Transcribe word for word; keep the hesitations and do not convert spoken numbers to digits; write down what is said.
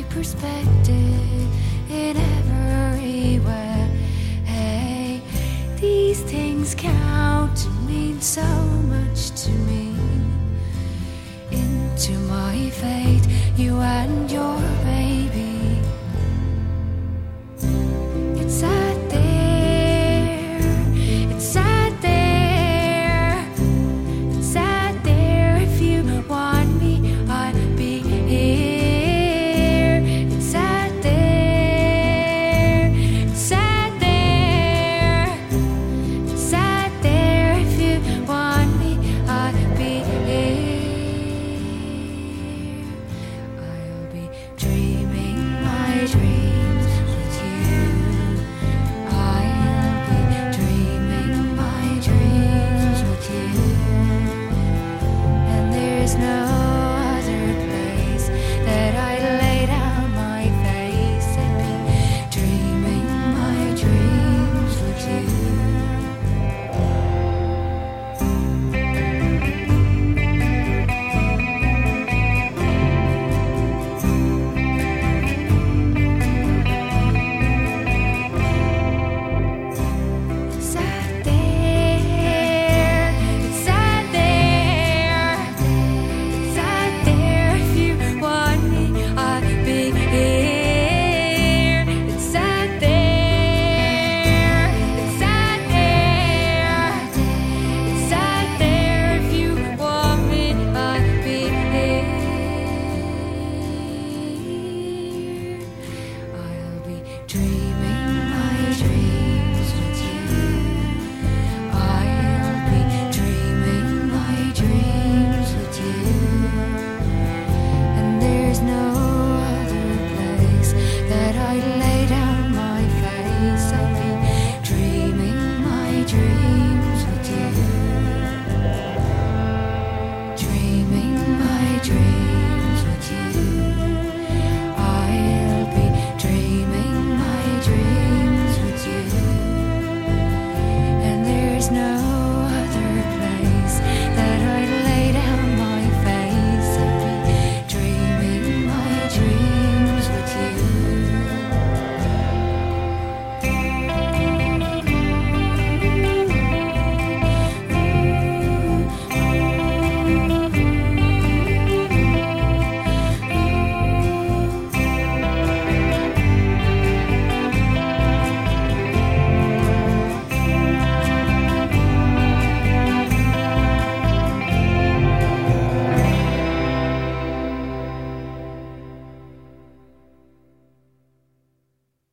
my perspective in every way. Hey, these things count and mean so much to me. Into my fate, you and your baby. It's out there, it's out there, it's out there. If you want me, I'll be here. It's out there, it's out there, it's out there. If you want me, I'll be here. I'll be dreaming my dreams with you. I'll be dreaming my dreams with you. And there's no